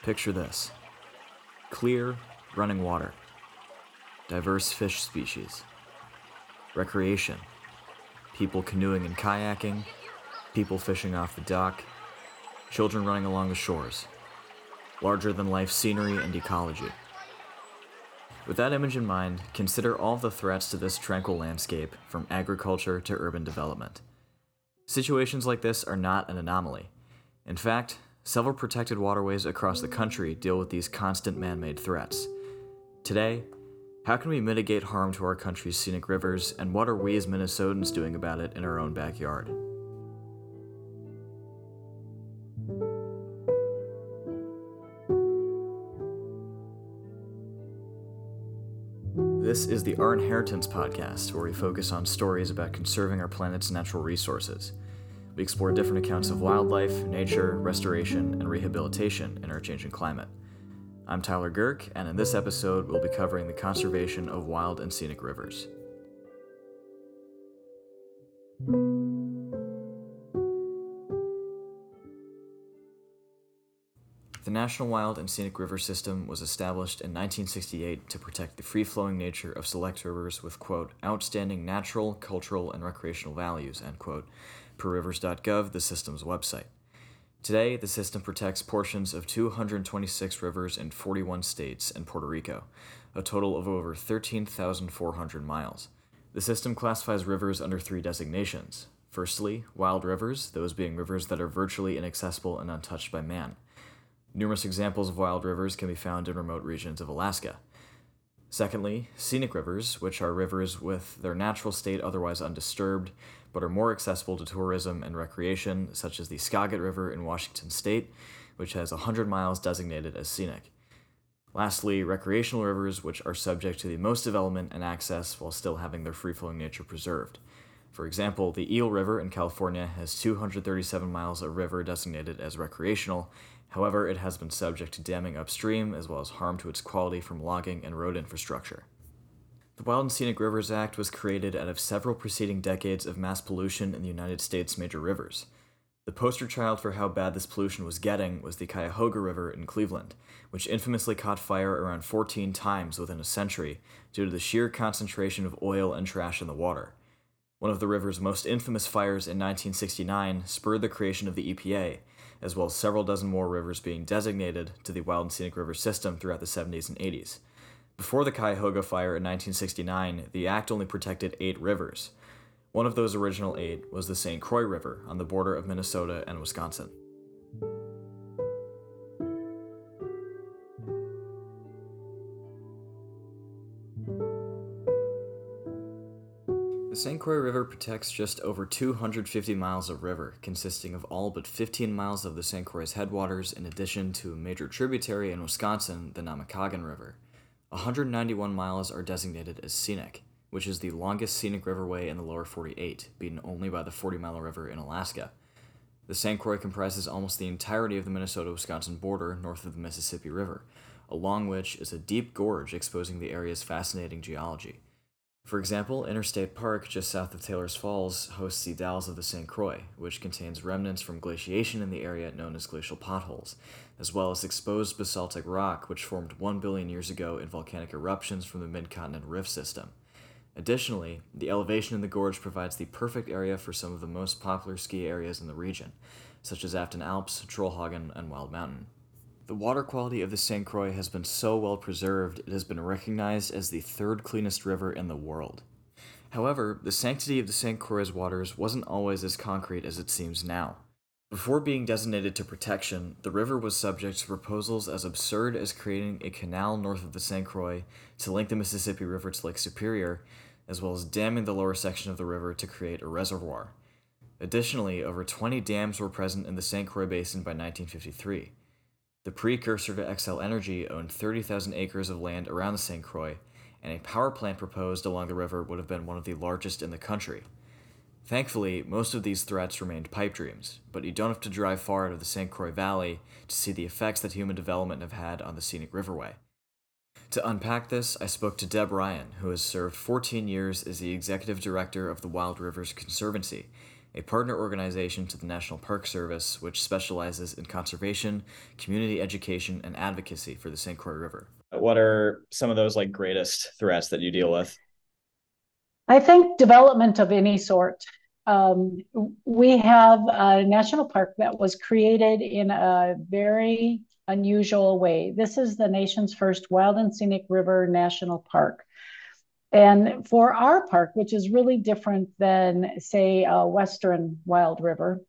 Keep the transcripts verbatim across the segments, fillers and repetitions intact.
Picture this: clear, running water, diverse fish species, recreation, people canoeing and kayaking, people fishing off the dock, children running along the shores, larger-than-life scenery and ecology. With that image in mind, consider all of the threats to this tranquil landscape, from agriculture to urban development. Situations like this are not an anomaly. In fact, several protected waterways across the country deal with these constant man-made threats. Today, how can we mitigate harm to our country's scenic rivers, and what are we as Minnesotans doing about it in our own backyard? This is the Our Inheritance podcast, where we focus on stories about conserving our planet's natural resources. We explore different accounts of wildlife, nature, restoration, and rehabilitation in our changing climate. I'm Tyler Girk, and in this episode, we'll be covering the conservation of wild and scenic rivers. The National Wild and Scenic River System was established in nineteen sixty-eight to protect the free-flowing nature of select rivers with, quote, outstanding natural, cultural, and recreational values, end quote, per rivers dot gov, the system's website. Today, the system protects portions of two hundred twenty-six rivers in forty-one states and Puerto Rico, a total of over thirteen thousand four hundred miles. The system classifies rivers under three designations. Firstly, wild rivers, those being rivers that are virtually inaccessible and untouched by man. Numerous examples of wild rivers can be found in remote regions of Alaska. Secondly, scenic rivers, which are rivers with their natural state otherwise undisturbed, but are more accessible to tourism and recreation, such as the Skagit River in Washington State, which has one hundred miles designated as scenic. Lastly, recreational rivers, which are subject to the most development and access while still having their free-flowing nature preserved. For example, the Eel River in California has two hundred thirty-seven miles of river designated as recreational. However, it has been subject to damming upstream, as well as harm to its quality from logging and road infrastructure. The Wild and Scenic Rivers Act was created out of several preceding decades of mass pollution in the United States' major rivers. The poster child for how bad this pollution was getting was the Cuyahoga River in Cleveland, which infamously caught fire around fourteen times within a century due to the sheer concentration of oil and trash in the water. One of the river's most infamous fires in nineteen sixty-nine spurred the creation of the E P A, as well as several dozen more rivers being designated to the Wild and Scenic River System throughout the seventies and eighties. Before the Cuyahoga Fire in nineteen sixty-nine, the Act only protected eight rivers. One of those original eight was the Saint Croix River on the border of Minnesota and Wisconsin. The Saint Croix River protects just over two hundred fifty miles of river, consisting of all but fifteen miles of the Saint Croix headwaters, in addition to a major tributary in Wisconsin, the Namekagon River. one hundred ninety-one miles are designated as scenic, which is the longest scenic riverway in the lower forty-eight, beaten only by the Forty Mile River in Alaska. The Saint Croix comprises almost the entirety of the Minnesota-Wisconsin border north of the Mississippi River, along which is a deep gorge exposing the area's fascinating geology. For example, Interstate Park, just south of Taylor's Falls, hosts the Dalles of the Saint Croix, which contains remnants from glaciation in the area known as glacial potholes, as well as exposed basaltic rock which formed one billion years ago in volcanic eruptions from the Mid-Continent Rift System. Additionally, the elevation in the gorge provides the perfect area for some of the most popular ski areas in the region, such as Afton Alps, Trollhagen, and Wild Mountain. The water quality of the Saint Croix has been so well preserved, it has been recognized as the third cleanest river in the world. However, the sanctity of the Saint Croix's waters wasn't always as concrete as it seems now. Before being designated to protection, the river was subject to proposals as absurd as creating a canal north of the Saint Croix to link the Mississippi River to Lake Superior, as well as damming the lower section of the river to create a reservoir. Additionally, over twenty dams were present in the Saint Croix Basin by nineteen fifty-three. The precursor to Xcel Energy owned thirty thousand acres of land around the Saint Croix, and a power plant proposed along the river would have been one of the largest in the country. Thankfully, most of these threats remained pipe dreams, but you don't have to drive far out of the Saint Croix Valley to see the effects that human development have had on the scenic riverway. To unpack this, I spoke to Deb Ryan, who has served fourteen years as the executive director of the Wild Rivers Conservancy, a partner organization to the National Park Service which specializes in conservation, community education, and advocacy for the Saint Croix River. What are some of those like greatest threats that you deal with? I think development of any sort. Um, we have a national park that was created in a very unusual way. This is the nation's first wild and scenic river national park. And for our park, which is really different than, say, a Western wild river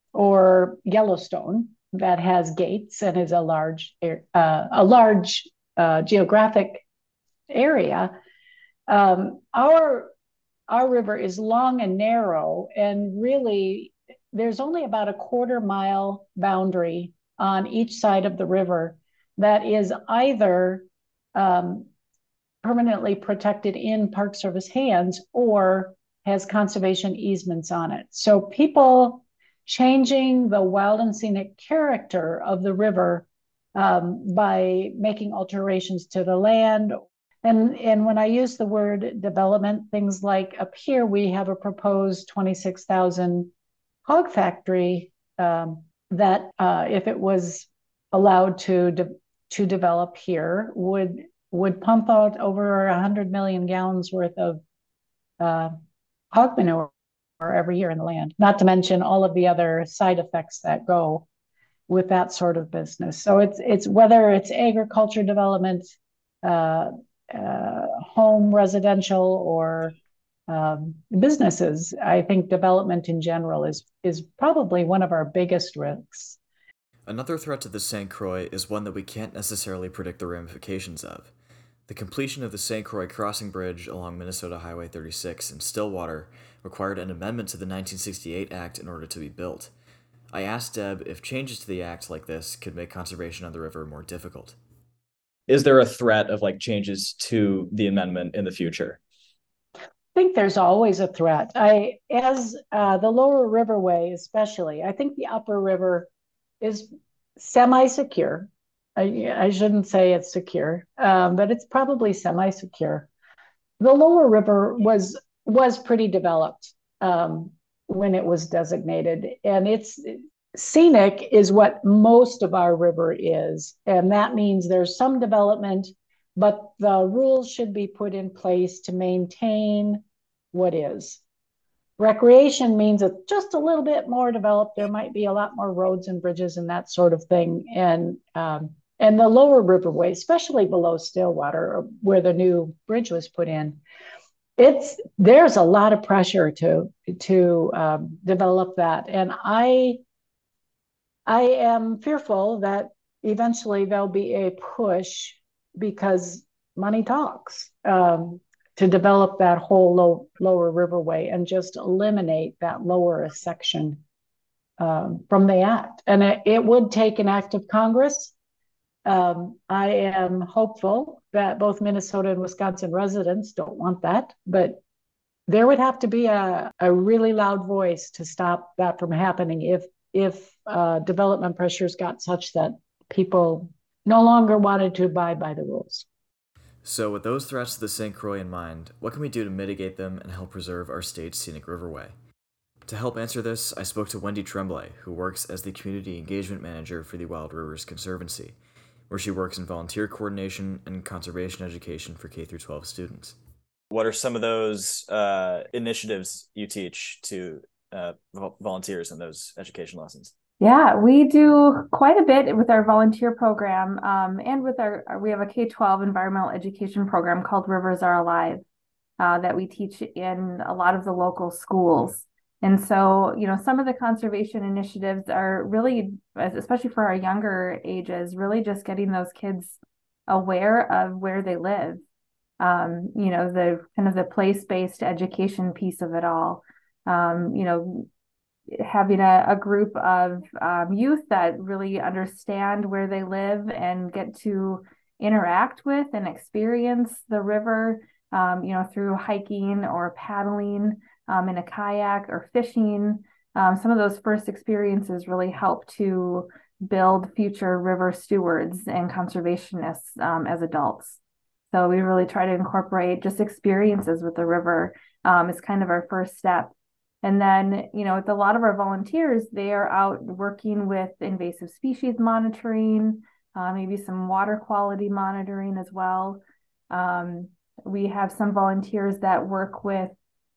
or Yellowstone that has gates and is a large, uh, a large uh, geographic area, um, our our river is long and narrow, and really there's only about a quarter mile boundary on each side of the river that is either um, permanently protected in Park Service hands or has conservation easements on it. So people changing the wild and scenic character of the river um, by making alterations to the land. And, and when I use the word development, things like up here, we have a proposed twenty-six thousand hog factory um, that uh, if it was allowed to, de- to develop here would, would pump out over one hundred million gallons worth of uh, hog manure every year in the land, not to mention all of the other side effects that go with that sort of business. So it's, it's whether it's agriculture development, uh, uh, home residential or um, businesses, I think development in general is is probably one of our biggest risks. Another threat to the Saint Croix is one that we can't necessarily predict the ramifications of. The completion of the Saint Croix Crossing Bridge along Minnesota Highway thirty-six in Stillwater required an amendment to the nineteen sixty-eight Act in order to be built. I asked Deb if changes to the Act like this could make conservation on the river more difficult. Is there a threat of like changes to the amendment in the future? I think there's always a threat. I, as uh, the lower riverway, especially, I think the upper river is semi-secure. I, I shouldn't say it's secure, um, but it's probably semi-secure. The lower river was was pretty developed um, when it was designated, and it's scenic is what most of our river is, and that means there's some development, but the rules should be put in place to maintain what is. Recreation means it's just a little bit more developed. There might be a lot more roads and bridges and that sort of thing, and um, and the lower riverway, especially below Stillwater, where the new bridge was put in, it's there's a lot of pressure to to um, develop that, and I I am fearful that eventually there'll be a push because money talks um, to develop that whole low, lower riverway and just eliminate that lower section um, from the act. And it, it would take an act of Congress. Um, I am hopeful that both Minnesota and Wisconsin residents don't want that, but there would have to be a, a really loud voice to stop that from happening if if uh, development pressures got such that people no longer wanted to abide by the rules. So, with those threats to the Saint Croix in mind, what can we do to mitigate them and help preserve our state's scenic riverway? To help answer this, I spoke to Wendy Tremblay, who works as the Community Engagement Manager for the Wild Rivers Conservancy, where she works in volunteer coordination and conservation education for K through twelve students. What are some of those uh, initiatives you teach to uh, volunteers in those education lessons? Yeah, we do quite a bit with our volunteer program, um, and with our, we have a K twelve environmental education program called Rivers Are Alive uh, that we teach in a lot of the local schools. And so, you know, some of the conservation initiatives are really, especially for our younger ages, really just getting those kids aware of where they live. Um, you know, the kind of the place-based education piece of it all. Um, you know, having a, a group of um, youth that really understand where they live and get to interact with and experience the river, um, you know, through hiking or paddling um, in a kayak or fishing. Um, some of those first experiences really help to build future river stewards and conservationists um, as adults. So we really try to incorporate just experiences with the river um, as kind of our first step And then, you know, with a lot of our volunteers, they are out working with invasive species monitoring, uh, maybe some water quality monitoring as well. Um, we have some volunteers that work with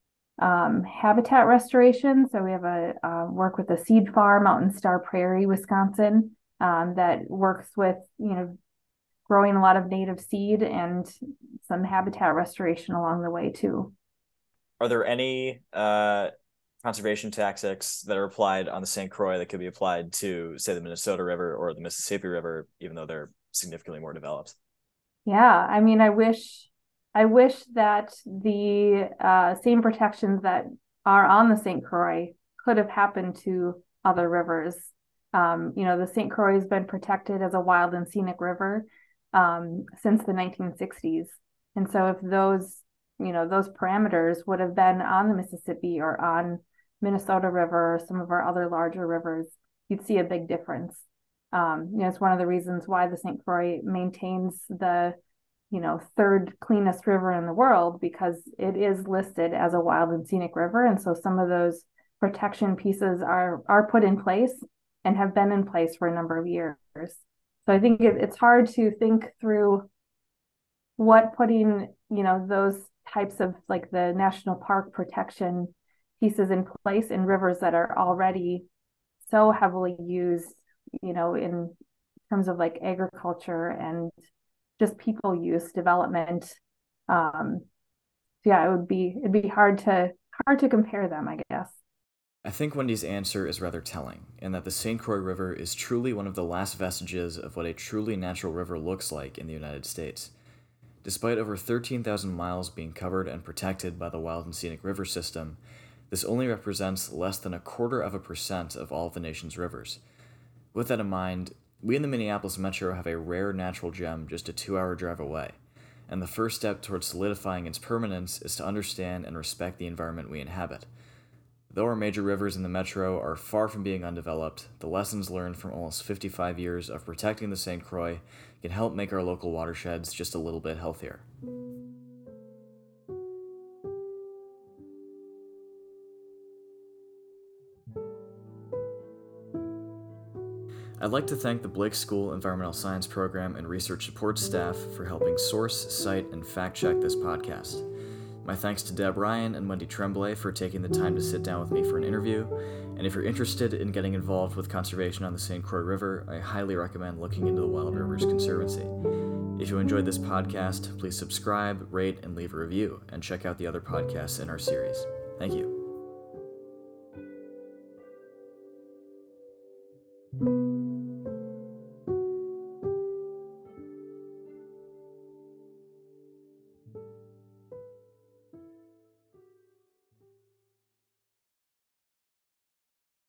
um, habitat restoration. So we have a uh, work with a seed farm out in Star Prairie, Wisconsin, um, that works with, you know, growing a lot of native seed and some habitat restoration along the way too. Are there any uh, conservation tactics that are applied on the Saint Croix that could be applied to, say, the Minnesota River or the Mississippi River, even though they're significantly more developed? Yeah, I mean, I wish, I wish that the uh, same protections that are on the Saint Croix could have happened to other rivers. Um, you know, the Saint Croix has been protected as a wild and scenic river um, since the nineteen sixties. And so if those, you know, those parameters would have been on the Mississippi or on Minnesota River or some of our other larger rivers, you'd see a big difference. Um, you know, it's one of the reasons why the Saint Croix maintains the, you know, third cleanest river in the world, because it is listed as a wild and scenic river. And so some of those protection pieces are are put in place and have been in place for a number of years. So I think it, it's hard to think through what putting, you know, those types of like the national park protection pieces in place in rivers that are already so heavily used, you know, in terms of like agriculture and just people use development. Um, so yeah, it would be it'd be hard to hard to compare them, I guess. I think Wendy's answer is rather telling, in that the Saint Croix River is truly one of the last vestiges of what a truly natural river looks like in the United States. Despite over thirteen thousand miles being covered and protected by the Wild and Scenic River System, this only represents less than a quarter of a percent of all of the nation's rivers. With that in mind, we in the Minneapolis Metro have a rare natural gem just a two-hour drive away, and the first step towards solidifying its permanence is to understand and respect the environment we inhabit. Though our major rivers in the Metro are far from being undeveloped, the lessons learned from almost fifty-five years of protecting the Saint Croix can help make our local watersheds just a little bit healthier. I'd like to thank the Blake School Environmental Science Program and Research Support staff for helping source, cite, and fact-check this podcast. My thanks to Deb Ryan and Wendy Tremblay for taking the time to sit down with me for an interview, and if you're interested in getting involved with conservation on the Saint Croix River, I highly recommend looking into the Wild Rivers Conservancy. If you enjoyed this podcast, please subscribe, rate, and leave a review, and check out the other podcasts in our series. Thank you.